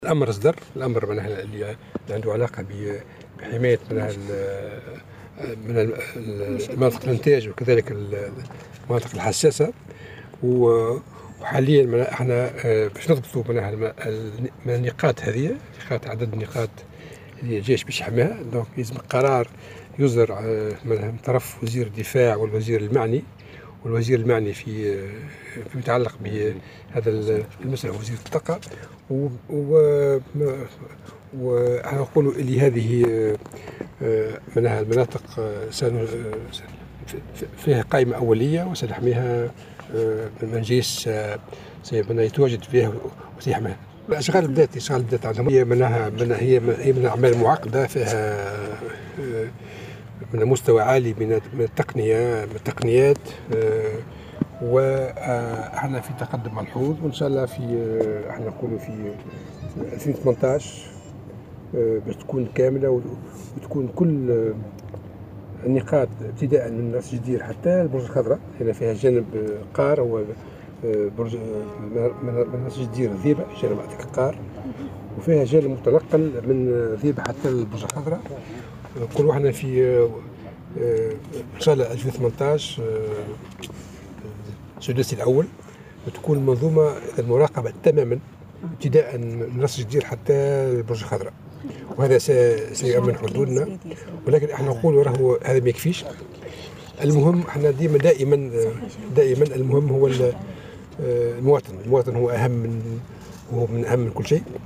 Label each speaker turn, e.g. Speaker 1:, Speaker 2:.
Speaker 1: الأمر أصدر الأمر اللي عنده علاقة بحماية من مناطق الإنتاج وكذلك المناطق الحساسة. وحاليا احنا باش نضبطوا من النقاط هذه، عدد النقاط اللي الجيش باش يحميها. دونك يلزم قرار يصدر من طرف وزير الدفاع والوزير المعني في يتعلق بهذا المسألة، وزير الطاقة. وأنا أقول اللي هذه منها المناطق فيها قائمة أولية وسنحميها من الجيش يتواجد فيها وسيحميها. الأشغال بدات عندهم هي من أعمال معقدة، فيها من مستوى عالي من التقنيات، وإحنا في تقدم ملحوظ. وإن شاء الله احنا نقولوا في 2018 باش تكون كاملة وتكون كل النقاط ابتداء من راس جدير حتى البرج الخضراء، لأن فيها جانب قار هو برج من راس جدير ذيبة جانب قار، وفيها جانب متنقل من ذيبة حتى البرج الخضراء. نقولوا احنا في ان شاء الله 2018 السداسي الاول وتكون المنظومه المراقبه تماما ابتداء من راس جدير حتى البرج الخضراء، وهذا سيؤمن حدودنا. ولكن احنا نقول راهو هذا ما يكفيش. المهم احنا دائما المهم هو المواطن هو اهم من كل شيء.